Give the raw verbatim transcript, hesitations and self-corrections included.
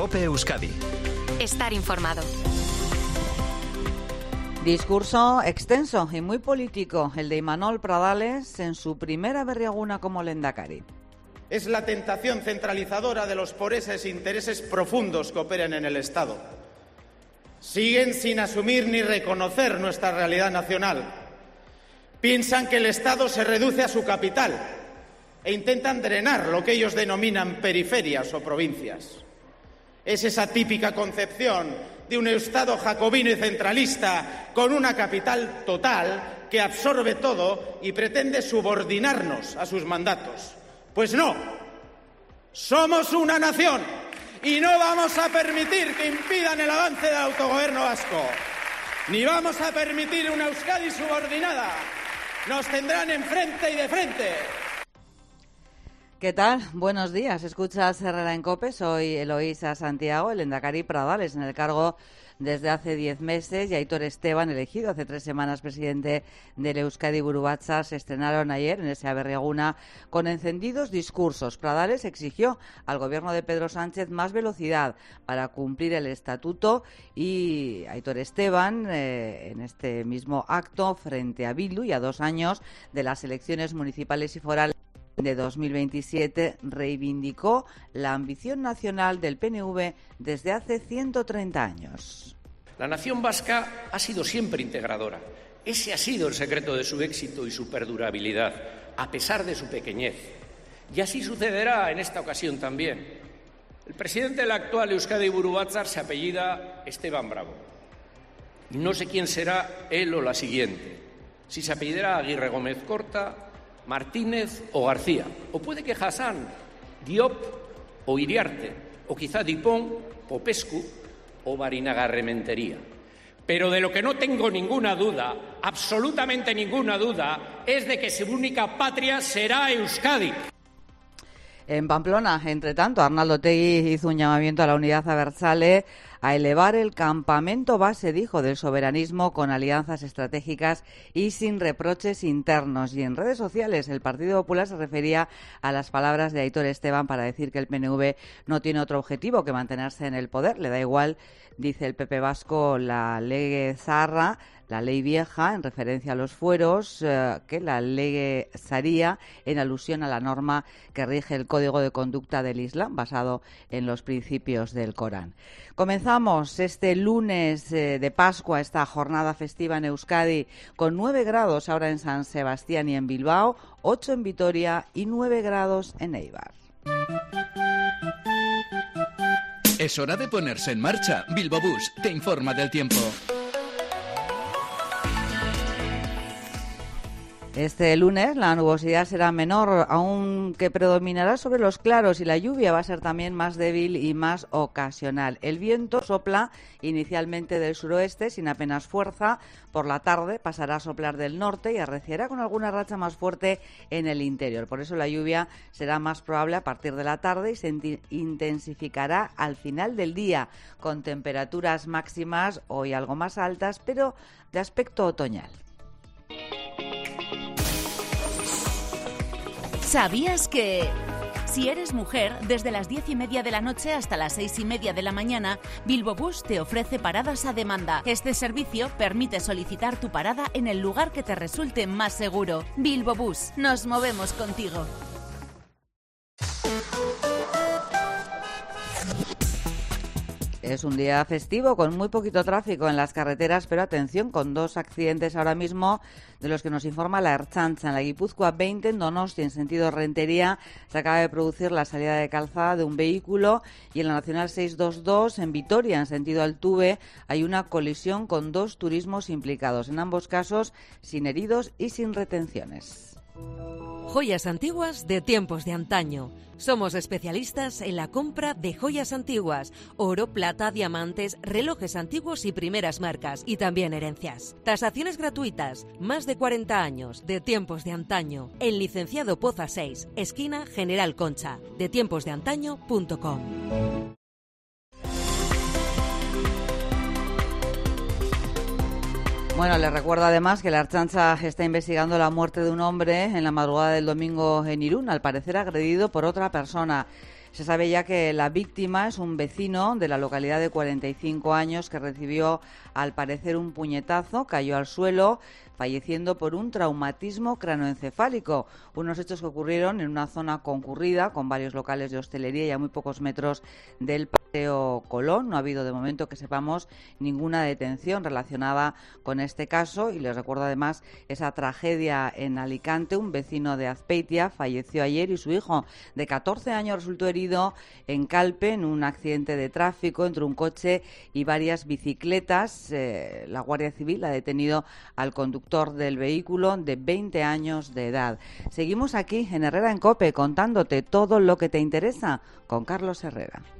COPE Euskadi. Estar informado. Discurso extenso y muy político, el de Imanol Pradales en su primera berriaguna como lehendakari. Es la tentación centralizadora de los poreses intereses profundos que operan en el Estado. Siguen sin asumir ni reconocer nuestra realidad nacional. Piensan que el Estado se reduce a su capital e intentan drenar lo que ellos denominan periferias o provincias. Es esa típica concepción de un Estado jacobino y centralista con una capital total que absorbe todo y pretende subordinarnos a sus mandatos. Pues no, somos una nación y no vamos a permitir que impidan el avance del autogobierno vasco. Ni vamos a permitir una Euskadi subordinada. Nos tendrán enfrente y de frente. ¿Qué tal? Buenos días. Escuchas Herrera en COPE. Soy Eloísa Santiago, el lehendakari Pradales, en el cargo desde hace diez meses, y Aitor Esteban, elegido hace tres semanas presidente del Euskadi Buru Batzar, se estrenaron ayer en esa berriaguna con encendidos discursos. Pradales exigió al gobierno de Pedro Sánchez más velocidad para cumplir el estatuto, y Aitor Esteban, eh, en este mismo acto, frente a Bildu y a dos años de las elecciones municipales y forales de dos mil veintisiete, reivindicó la ambición nacional del P N V desde hace ciento treinta años. La nación vasca ha sido siempre integradora. Ese ha sido el secreto de su éxito y su perdurabilidad, a pesar de su pequeñez. Y así sucederá en esta ocasión también. El presidente del actual Euskadi Buru Batzar se apellida Esteban Bravo. Y no sé quién será él o la siguiente. Si se apellidará Aguirre Gómez Corta, Martínez o García, o puede que Hassan, Diop o Iriarte, o quizá Dipón, Popescu o Barinaga-Rementería. Pero de lo que no tengo ninguna duda, absolutamente ninguna duda, es de que su única patria será Euskadi. En Pamplona, entre tanto, Arnaldo Otegi hizo un llamamiento a la unidad abertzale a elevar el campamento base, dijo, del soberanismo con alianzas estratégicas y sin reproches internos. Y en redes sociales el Partido Popular se refería a las palabras de Aitor Esteban para decir que el P N V no tiene otro objetivo que mantenerse en el poder. Le da igual, dice el P P vasco, la ley zaharra, la ley vieja, en referencia a los fueros, eh, que la ley Sharia, en alusión a la norma que rige el Código de Conducta del Islam, basado en los principios del Corán. Comenzamos este lunes eh, de Pascua, esta jornada festiva en Euskadi, con nueve grados ahora en San Sebastián y en Bilbao, ocho en Vitoria y nueve grados en Eibar. Es hora de ponerse en marcha. Bilbo Bus te informa del tiempo. Este lunes la nubosidad será menor, aunque predominará sobre los claros, y la lluvia va a ser también más débil y más ocasional. El viento sopla inicialmente del suroeste sin apenas fuerza. Por la tarde pasará a soplar del norte y arreciará con alguna racha más fuerte en el interior. Por eso la lluvia será más probable a partir de la tarde y se intensificará al final del día, con temperaturas máximas hoy algo más altas, pero de aspecto otoñal. ¿Sabías que...? Si eres mujer, desde las diez y media de la noche hasta las seis y media de la mañana, Bilbo Bus te ofrece paradas a demanda. Este servicio permite solicitar tu parada en el lugar que te resulte más seguro. Bilbo Bus, nos movemos contigo. Es un día festivo con muy poquito tráfico en las carreteras, pero atención, con dos accidentes ahora mismo de los que nos informa la Ertzaintza. En la Guipúzcoa veinte, en Donosti, en sentido Rentería, se acaba de producir la salida de calzada de un vehículo, y en la Nacional seiscientos veintidós, en Vitoria, en sentido Altuve, hay una colisión con dos turismos implicados. En ambos casos, sin heridos y sin retenciones. Joyas antiguas de tiempos de antaño. Somos especialistas en la compra de joyas antiguas, oro, plata, diamantes, relojes antiguos y primeras marcas, y también herencias. Tasaciones gratuitas, más de cuarenta años, de tiempos de antaño. En Licenciado Poza seis, esquina General Concha, de tiempos de antaño punto com. Bueno, les recuerdo además que la Ertzaintza está investigando la muerte de un hombre en la madrugada del domingo en Irún, al parecer agredido por otra persona. Se sabe ya que la víctima es un vecino de la localidad de cuarenta y cinco años que recibió, al parecer, un puñetazo, cayó al suelo, falleciendo por un traumatismo cranoencefálico. Unos hechos que ocurrieron en una zona concurrida con varios locales de hostelería y a muy pocos metros del Paseo Colón. No ha habido de momento, que sepamos, ninguna detención relacionada con este caso, y les recuerdo además esa tragedia en Alicante. Un vecino de Azpeitia falleció ayer y su hijo de catorce años resultó herido en Calpe en un accidente de tráfico entre un coche y varias bicicletas. Eh, la Guardia Civil ha detenido al conductor del vehículo, de veinte años de edad. Seguimos aquí en Herrera en COPE contándote todo lo que te interesa con Carlos Herrera.